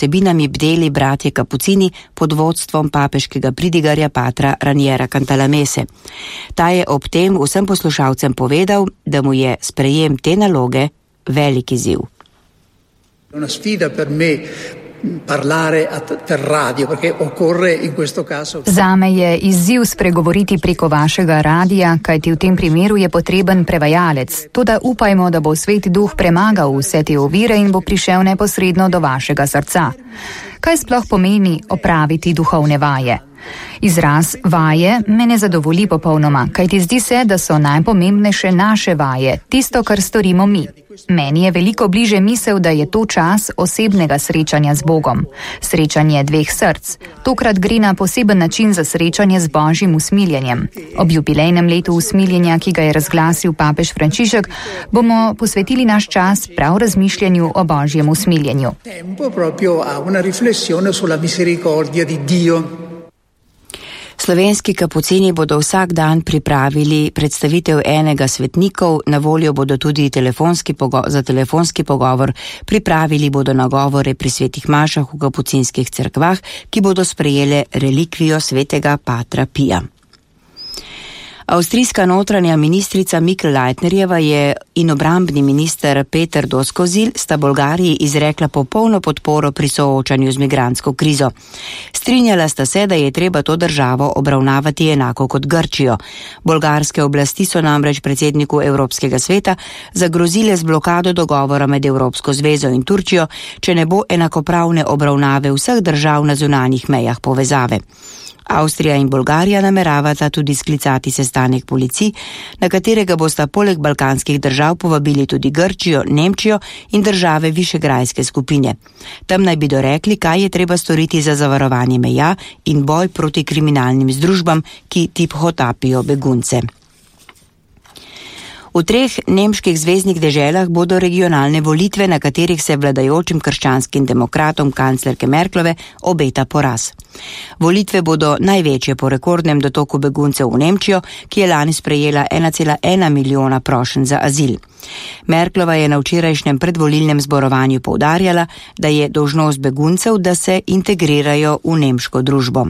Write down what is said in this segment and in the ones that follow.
vsebinami bdeli bratje Kapucini pod vodstvom papeškega pridigarja patra Raniera Cantalamesse. Ta je ob tem vsem poslušalcem povedal, da mu je sprejem te naloge velik izziv. Una sfida per me parlare per radio, perché occorre in questo caso. Zame je izziv spregovoriti preko vašega radija, kajti v tem primeru je potreben prevajalec. Toda upajmo, da bo Sveti Duh premagal vse te ovire in bo prišel neposredno do vašega srca. Kaj sploh pomeni opraviti duhovne vaje? Izraz vaje me ne zadovolji popolnoma, kajti zdi se, da so najpomembnejše naše vaje, tisto, kar storimo mi. Meni je veliko bliže misel, da je to čas osebnega srečanja z Bogom. Srečanje dveh src. Tokrat gre na poseben način za srečanje z Božjim usmiljenjem. Ob jubilejnem letu usmiljenja, ki ga je razglasil papež Frančišek, bomo posvetili naš čas prav razmišljanju o Božjem usmiljenju. Slovenski kapucini bodo vsak dan pripravili predstavitev enega svetnikov, na voljo bodo tudi za telefonski pogovor, pripravili bodo nagovore pri svetih mašah v kapucinskih cerkvah, ki bodo sprejele relikvijo svetega patra Pija. Avstrijska notranja ministrica Mikl Leitnerjeva in obrambni minister Peter Doskozil sta Bolgariji izrekla popolno podporo pri soočanju z migrantsko krizo. Strinjala sta se, da je treba to državo obravnavati enako kot Grčijo. Bolgarske oblasti so namreč predsedniku Evropskega sveta zagrozile z blokado dogovora med Evropsko zvezo in Turčijo, če ne bo enakopravne obravnave vseh držav na zunanjih mejah povezave. Avstrija in Bolgarija nameravata tudi sklicati sestanek policij, na katerega bosta poleg balkanskih držav povabili tudi Grčijo, Nemčijo in države Višegrajske skupine. Tam naj bi dorekli, kaj je treba storiti za zavarovanje meja in boj proti kriminalnim združbam, ki tihotapijo begunce. V 3 nemških zveznih deželah bodo regionalne volitve, na katerih se vladajočim krščanskim demokratom kanclerke Merklove obeta poraz. Volitve bodo največje po rekordnem dotoku beguncev v Nemčijo, ki je lani sprejela 1,1 milijona prošenj za azil. Merklova je na včerajšnjem predvolilnem zborovanju poudarjala, da je dolžnost beguncev, da se integrirajo v nemško družbo.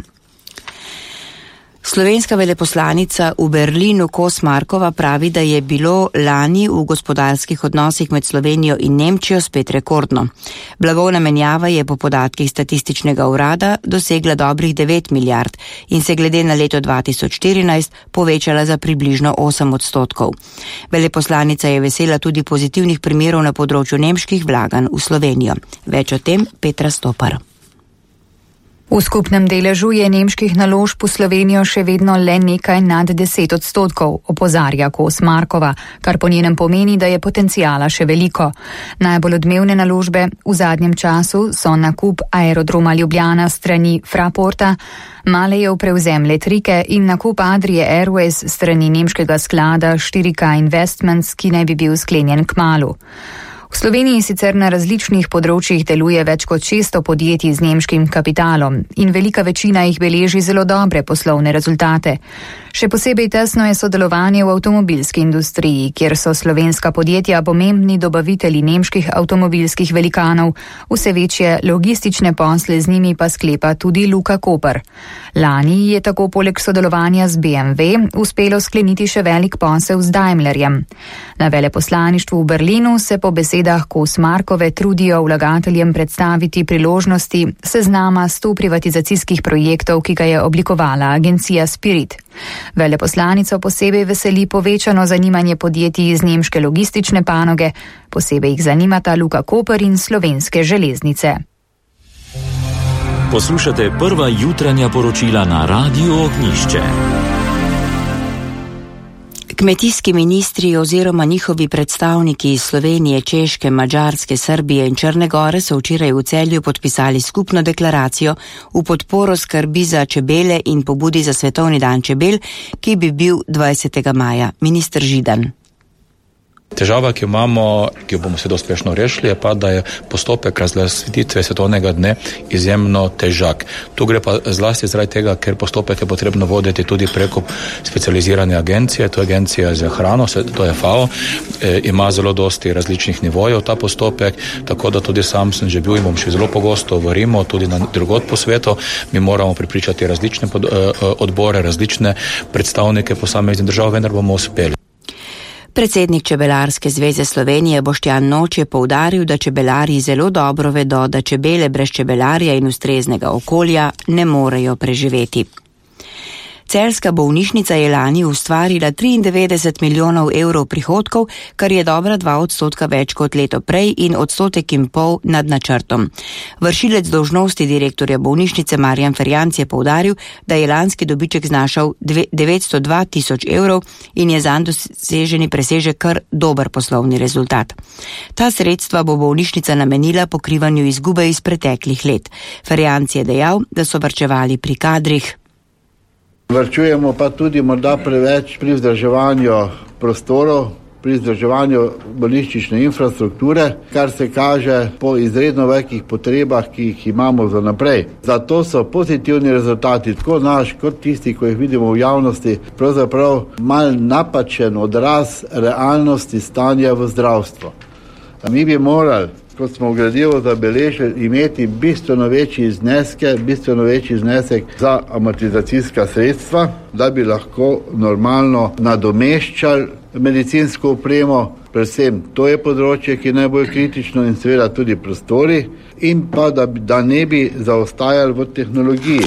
Slovenska veleposlanica v Berlinu Kos Markova pravi, da je bilo lani v gospodarskih odnosih med Slovenijo in Nemčijo spet rekordno. Blagovna menjava je po podatkih statističnega urada dosegla dobrih 9 milijard in se glede na leto 2014 povečala za približno 8%. Veleposlanica je vesela tudi pozitivnih primerov na področju nemških vlaganj v Slovenijo. Več o tem Petra Stopar. V skupnem deležu je nemških naložb v Slovenijo še vedno le nekaj nad 10%, opozarja Kos Markova, kar po njenem pomeni, da je potencijala še veliko. Najbolj odmevne naložbe v zadnjem času so nakup Aerodroma Ljubljana strani Fraporta, Malejev prevzem Letrike in nakup Adrie Airways strani nemškega sklada 4K Investments, ki naj bi bil sklenjen kmalu. V Sloveniji sicer na različnih področjih deluje več kot 600 podjetij z nemškim kapitalom in velika večina jih beleži zelo dobre poslovne rezultate. Še posebej tesno je sodelovanje v avtomobilski industriji, kjer so slovenska podjetja pomembni dobavitelji nemških avtomobilskih velikanov, vse večje logistične posle z njimi pa sklepa tudi Luka Koper. Lani je tako poleg sodelovanja z BMW uspelo skleniti še velik posel z Daimlerjem. Na veleposlaništvu v Berlinu se po besedah Kos Markove trudijo vlagateljem predstaviti priložnosti seznama 100 privatizacijskih projektov, ki ga je oblikovala agencija Spirit. Veleposlanico posebej veseli povečano zanimanje podjetij iz nemške logistične panoge, posebej jih zanimata Luka Koper in Slovenske železnice. Poslušate prva jutranja poročila na Radiu Ognjišče. Kmetijski ministri oziroma njihovi predstavniki iz Slovenije, Češke, Madžarske, Srbije in Črne Gore so včeraj v Celju podpisali skupno deklaracijo v podporo skrbi za čebele in pobudi za Svetovni dan čebel, ki bi bil 20. maja. Minister Židan. Težava, ki jo imamo, ki jo bomo seveda uspešno rešili, je pa, da je postopek razglasitve svetovnega dne izjemno težak. Tu gre pa zlasti zaradi tega, ker postopek je potrebno voditi tudi preko specializirane agencije, to je agencija za hrano, to je FAO, ima zelo dosti različnih nivojev ta postopek, tako da tudi sam sem že bil in bom še zelo pogosto v Rimu, tudi na drugod po svetu. Mi moramo prepričati različne odbore, različne predstavnike posameznih držav, vendar bomo uspeli. Predsednik Čebelarske zveze Slovenije Boštjan Noč je poudaril, da čebelarji zelo dobro vedo, da čebele brez čebelarja in ustreznega okolja ne morejo preživeti. Celjska bolnišnica je lani ustvarila 93 milijonov evrov prihodkov, kar je dobra 2% več kot leto prej in 1,5% nad načrtom. Vršilec dolžnosti direktorja bolnišnice Marjan Ferjanc je poudaril, da je lanski dobiček znašal 902 tisoč evrov in je zanj doseženi presežek kar dober poslovni rezultat. Ta sredstva bo bolnišnica namenila pokrivanju izgube iz preteklih let. Ferjanc je dejal, da so varčevali pri kadrih. Varčujemo pa tudi morda preveč pri vzdrževanju prostorov, pri vzdrževanju bolnišnične infrastrukture, kar se kaže po izredno velikih potrebah, ki jih imamo za naprej. Zato so pozitivni rezultati, tako naš kot tisti, ko jih vidimo v javnosti, pravzaprav mal napačen odraz realnosti stanja v zdravstvu. Mi bi morali, kot smo v gradivu zabeležili, imeti bistveno večji znesek za amortizacijska sredstva, da bi lahko normalno nadomeščali medicinsko opremo, predvsem to je področje, ki je najbolj kritično in seveda tudi prostori, in pa da ne bi zaostajali v tehnologiji.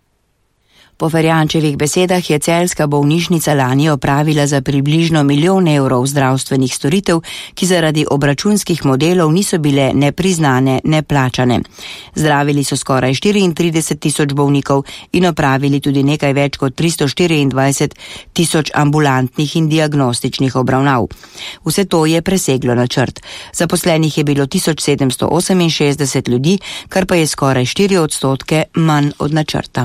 Po Ferjančevih besedah je celjska bolnišnica lani opravila za približno 1 milijon evrov zdravstvenih storitev, ki zaradi obračunskih modelov niso bile ne priznane, ne plačane. Zdravili so skoraj 34 tisoč bolnikov in opravili tudi nekaj več kot 324 tisoč ambulantnih in diagnostičnih obravnav. Vse to je preseglo načrt. Zaposlenih je bilo 1768 ljudi, kar pa je skoraj 4% manj od načrta.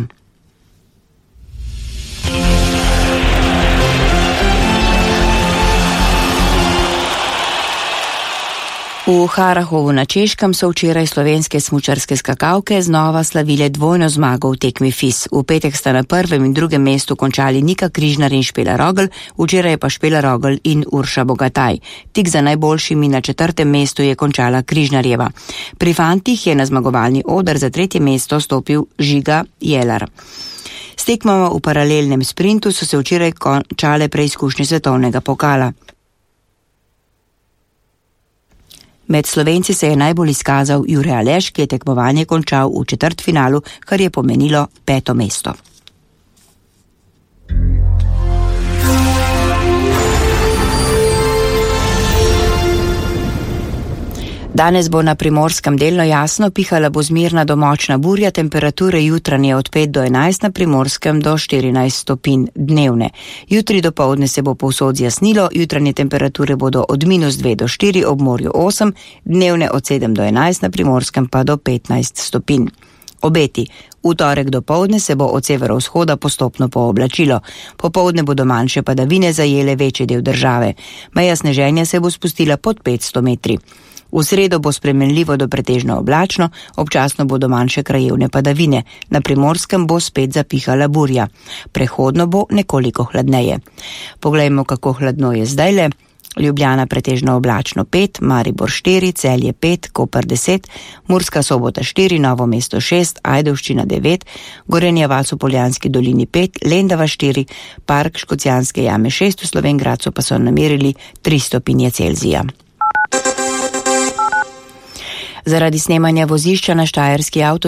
V Harahovu na Češkem so včeraj slovenske smučarske skakalke znova slavile dvojno zmago v tekmi FIS. V petek sta na prvem in drugem mestu končali Nika Križnar in Špela Rogl, včeraj pa Špela Rogl in Urša Bogataj. Tik za najboljšimi na 4. mestu je končala Križnarjeva. Pri fantih je na zmagovalni oder za 3. mesto stopil Žiga Jelar. S tekmama v paralelnem sprintu so se včeraj končale preizkušnje svetovnega pokala. Med Slovenci se je najbolj izkazal Jure Aleš, ki je tekmovanje končal v četrtfinalu, kar je pomenilo 5. mesto. Danes bo na Primorskem delno jasno, pihala bo zmerna do močna burja, temperature jutranje od 5 do 11, na Primorskem do 14 stopinj dnevne. Jutri dopoldne se bo povsod zjasnilo, jutranje temperature bodo od -2 do 4, ob morju 8, dnevne od 7 do 11, na Primorskem pa do 15 stopinj. Obeti. V torek dopoldne se bo od severovzhoda postopno pooblačilo. Popoldne bodo manjše padavine zajele večji del države. Meja sneženja se bo spustila pod 500 metri. V sredo bo spremenljivo do pretežno oblačno, občasno bodo manjše krajevne padavine. Na Primorskem bo spet zapihala burja. Prehodno bo nekoliko hladneje. Poglejmo, kako hladno je zdajle. Ljubljana pretežno oblačno 5, Maribor 4, Celje 5, Koper 10, Murska Sobota 4, Novo mesto 6, Ajdovščina 9, Gorenja vas v Poljanski dolini 5, Lendava 4, Park Škocjanske jame 6, v Slovenj Gradcu pa so namerili 3 stopinje Celzija. Zaradi snemanja vozišča na štajerski